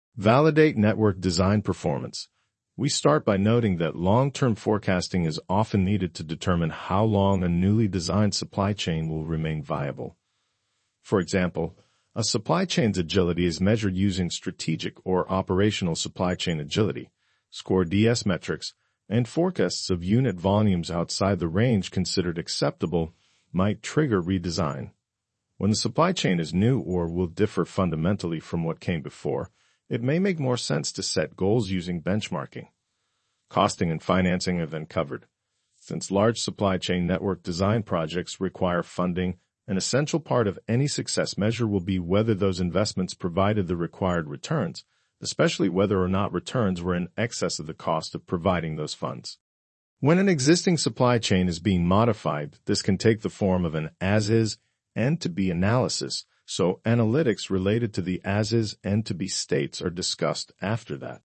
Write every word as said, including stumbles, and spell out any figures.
Validate network design performance. We start by noting that long-term forecasting is often needed to determine how long a newly designed supply chain will remain viable. For example, a supply chain's agility is measured using strategic or operational supply chain agility, SCORE D S metrics, and forecasts of unit volumes outside the range considered acceptable might trigger redesign. When the supply chain is new or will differ fundamentally from what came before, it may make more sense to set goals using benchmarking. Costing and financing are then covered. Since large supply chain network design projects require funding, an essential part of any success measure will be whether those investments provided the required returns, especially whether or not returns were in excess of the cost of providing those funds. When an existing supply chain is being modified, this can take the form of an as-is and to-be analysis, so analytics related to the as-is and to-be states are discussed after that.